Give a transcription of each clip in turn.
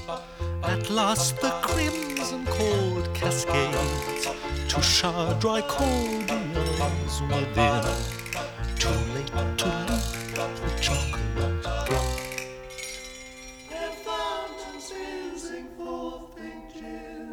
At last the crimson chord cascades to shower dry cordials within. Too late to leap the chocolate gates. Their fountains oozing forth pink gin,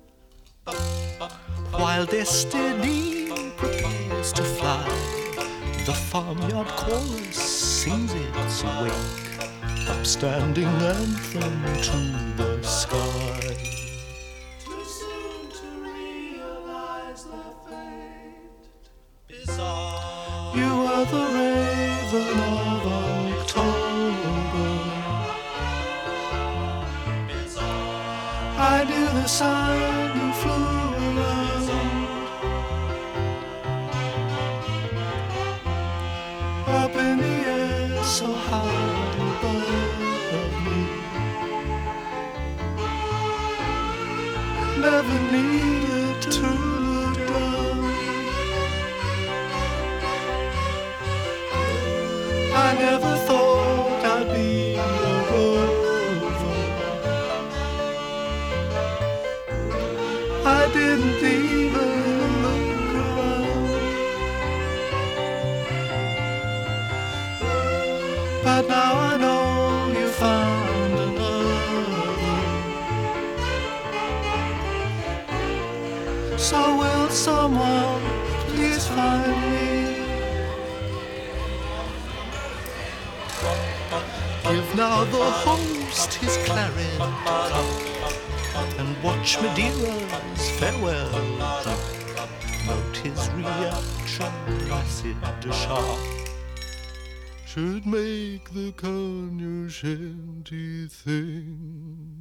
while destiny prepares to fly. The farmyard chorus sings its wake, upstanding anthem to the sky. Too soon to realize their fate. Bizarre. You are the raven of October. Bizarre. I knew the sun and flew around. Up in the air so high above me, never needed to look down. I never thought I'd be a rover. I didn't even look around. But now I know you found another. So will someone please find me? Give now the host his claret cup, and watch Madeira's farewell drop. Note his reaction, acid sharp. Should make the cognoscenti thing